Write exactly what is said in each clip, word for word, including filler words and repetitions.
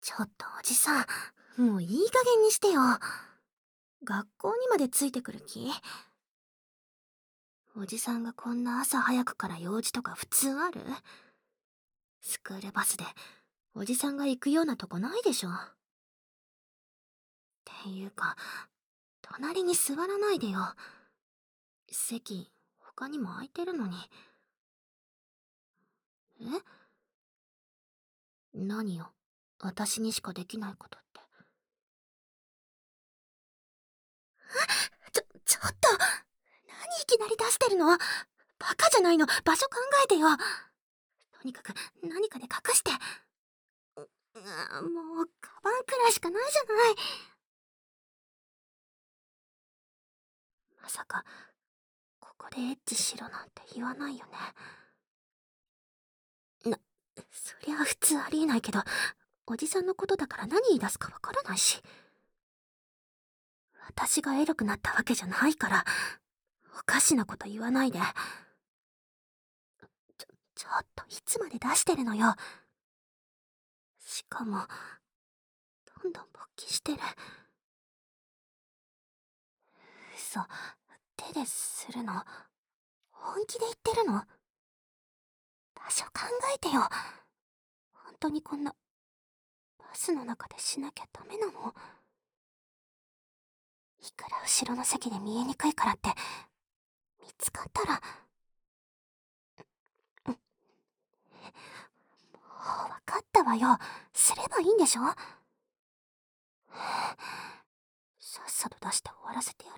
ちょっとおじさん、もういい加減にしてよ。学校にまでついてくる気？おじさんがこんな朝早くから用事とか普通ある？スクールバスでおじさんが行くようなとこないでしょ。っていうか、隣に座らないでよ。席、他にも空いてるのに。え？何よ、私にしかできないことって。ちょ、ちょっと、何いきなり出してるの？バカじゃないの、場所考えてよ。とにかく何かで隠して。う、あもう、カバンくらいしかないじゃない。まさか、ここでエッチしろなんて言わないよね。な、そりゃ普通ありえないけど、おじさんのことだから何言い出すかわからないし。私がエロくなったわけじゃないから、おかしなこと言わないで。ちょ、ちょっといつまで出してるのよ。しかも、どんどん勃起してる。嘘、手でするの？本気で言ってるの？場所考えてよ。本当にこんな、バスの中でしなきゃダメなの？いくら後ろの席で見えにくいからって、見つかったら、うん、もうわかったわよ。すればいいんでしょ？さっさと出して終わらせてやる。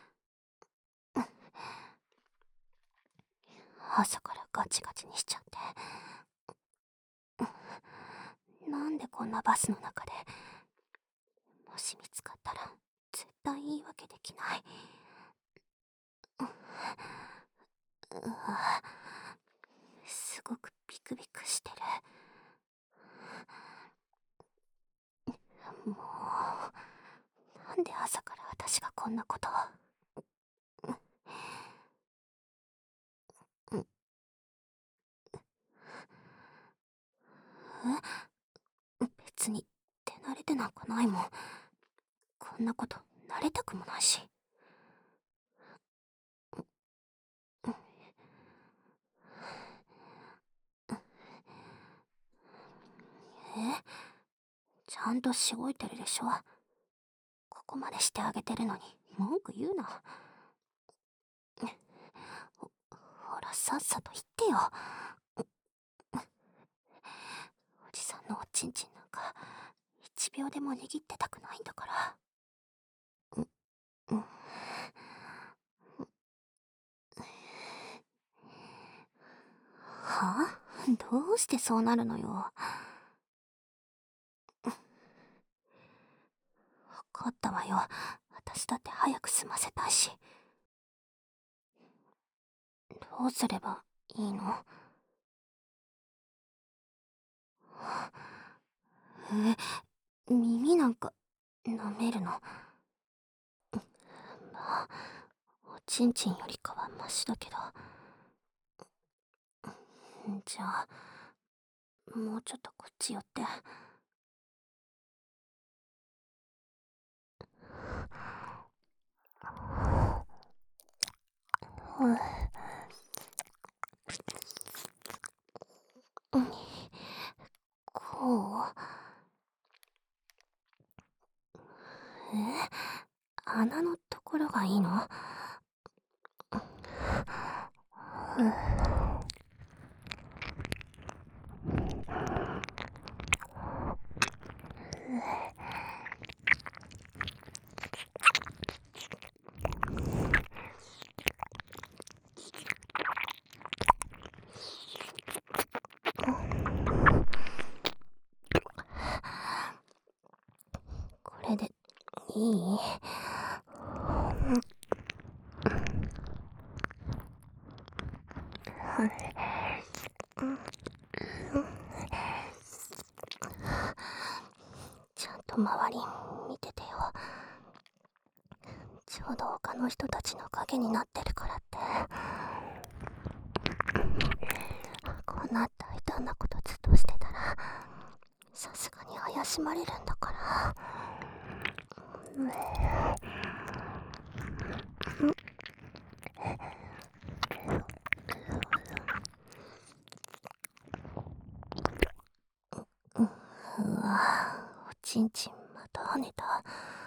朝からガチガチにしちゃって。なんでこんなバスの中で、もし見つかったら絶対言い訳できない。うわ、すごくビクビクしてる。もう、なんで朝から私がこんなことを。ん、え、別に手慣れてなんかないもん。こんなこと慣れたくもないし。え、ちゃんとしごいてるでしょ。ここまでしてあげてるのに文句言うな。ほ、ほらさっさと言ってよ。おじさんのおちんちんなんか一秒でも握ってたくないんだから。う、うん。はあ？どうしてそうなるのよ。わかったわよ。私だって早く済ませたいし。どうすればいいの？え、耳なんか舐めるの？まあ、おちんちんよりかはマシだけど。じゃあ、もうちょっとこっち寄って。うん、こう？え？穴のところがいいの？うん、これでいい？ちゃんと周り見ててよ。ちょうど他の人たちの影になってるからって。こんな大胆なことずっとしてたらさすがに怪しまれるんだから。うんうわ、おちんちんまた跳ねた。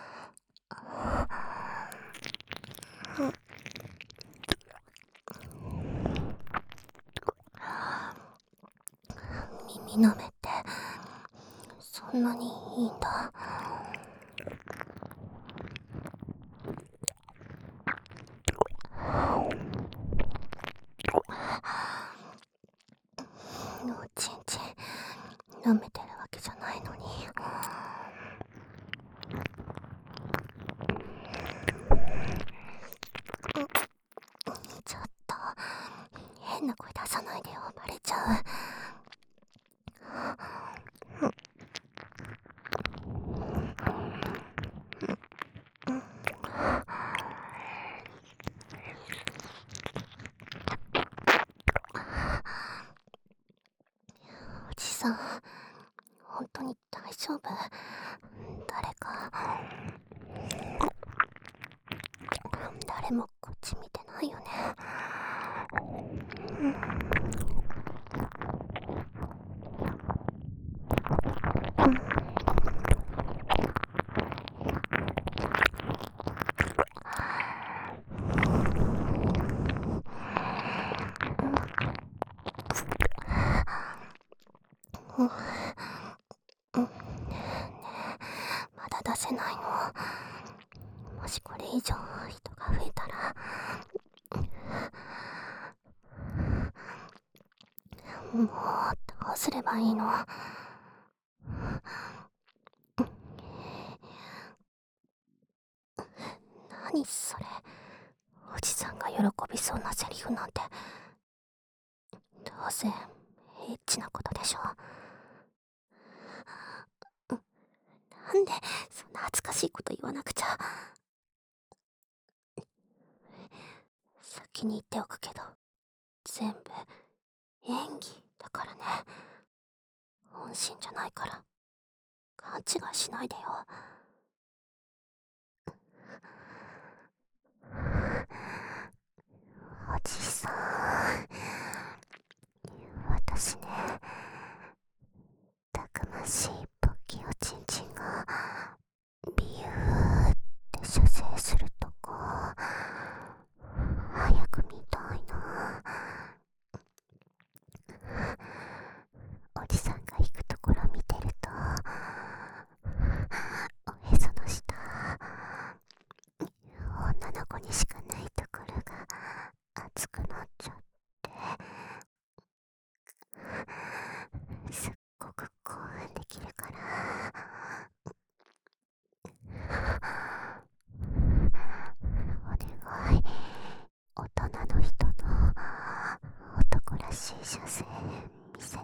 耳の目ってそんなにいいんだ。おちんちん舐めてるわけじゃないのに。ちょっと変な声出さないでよ、バレちゃう。おじさん、本当に大丈夫？誰か。誰もこっち見てないよね。うんうん、ねえ、まだ出せないの？もしこれ以上人が増えたら、もうどうすればいいの？何それ、おじさんが喜びそうなセリフなんて。どうせエッチなことでしょ。なんでそんな恥ずかしいこと言わなくちゃ。先に言っておくけど、全部演技だからね。本心じゃないから勘違いしないでよ。おじさん、私ね、たくましいポッキーおちんちんがビューって射精するとこ早く見たいな。おじさんが行くところ見てると、おへその下、女の子にしかないところが熱くなっちゃって、すっごく興奮できるから。お願い、大人の人の男らしい射精見せて。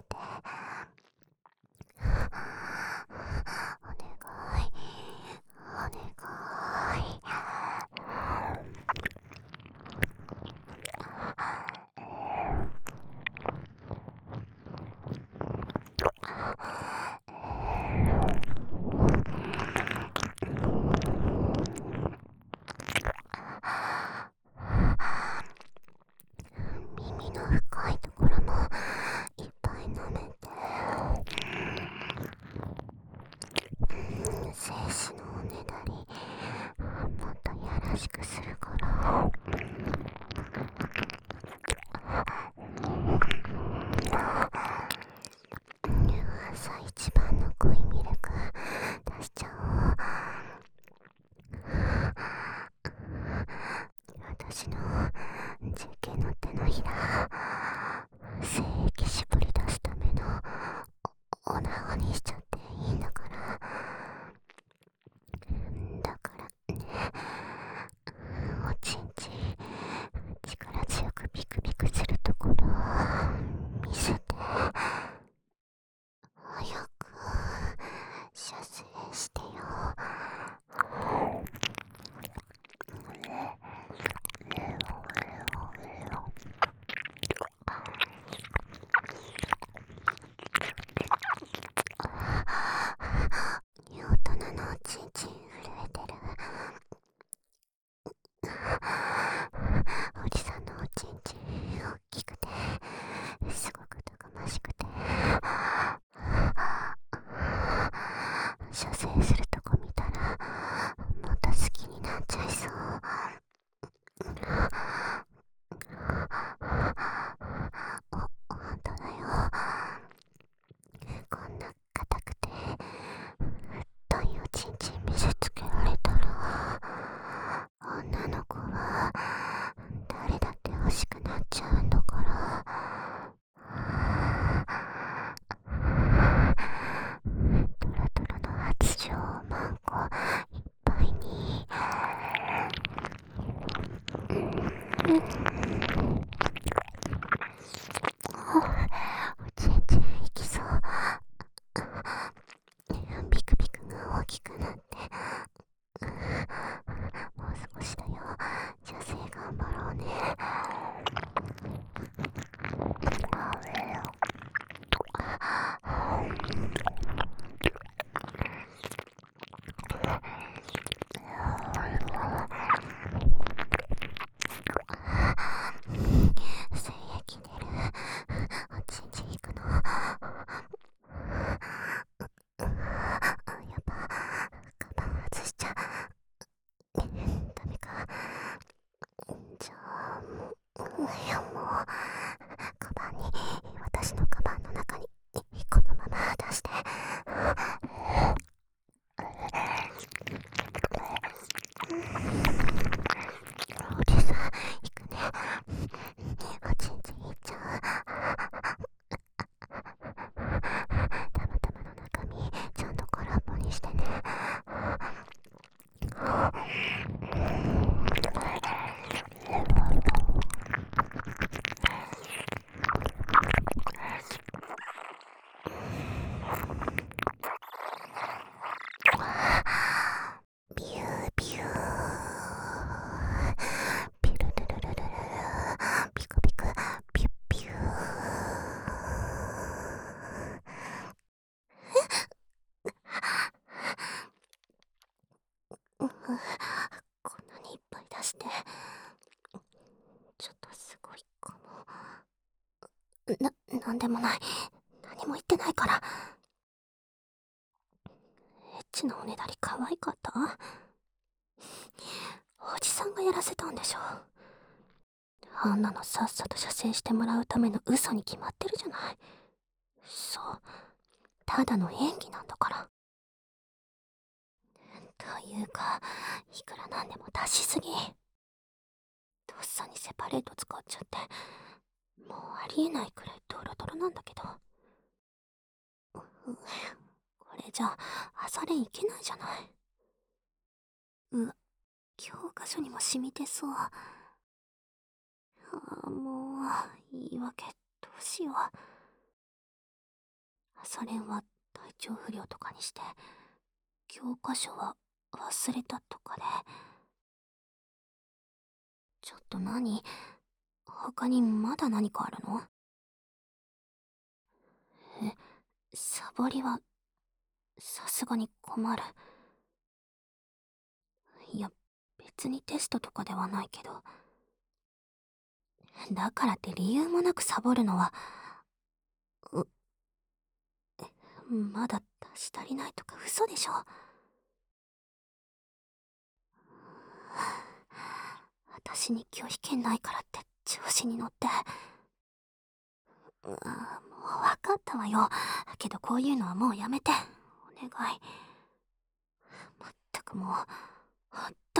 お願い、お願い。耳の深いところもいっぱい舐めて。精子のおねだりもっとやらしくするから。朝一番の濃いミルク出しちゃおう。私のジェケの手のひら、精液絞り出すためのお縄にしちゃっていいんだから。だからね、 ちんちんいきそう。ビクビクが大きくなって、もう少しだよ。女性頑張ろうね。精液出る。おちんちんいくの。やっぱカバン外しちゃダメか。じゃあもう、いやもうカバンに、私のカバンの中にこのまま出して。おじさん行くね。おちんちんいっちゃう。たまたまの中身ちゃんと空っぽにしてね。ビュービューピュルルルルルルピクピクピュッピュー。こんなにいっぱい出してちょっとすごいかも。な、なんでもない。何も言ってないから。エッチなおねだり可愛かった？おじさんがやらせたんでしょ。あんなのさっさと射精してもらうための嘘に決まってるじゃない。そう、ただの演技なんだから。というか、いくらなんでも出しすぎ。とっさにセパレート使っちゃって、もうありえないくらいドロドロなんだけど。ううこれじゃ朝練いけないじゃない。うわ、教科書にも染みてそう。ああ、もう言い訳どうしよう。朝練は体調不良とかにして、教科書は忘れたとかで。ちょっと何？他にまだ何かあるの？え、サボりはさすがに困る。いや、別にテストとかではないけど。だからって理由もなくサボるのは、う、まだ足足りないとか嘘でしょ。私に拒否権ないからって調子に乗って。うわ、もうわかったわよ。けどこういうのはもうやめて。お願い。まったくもう、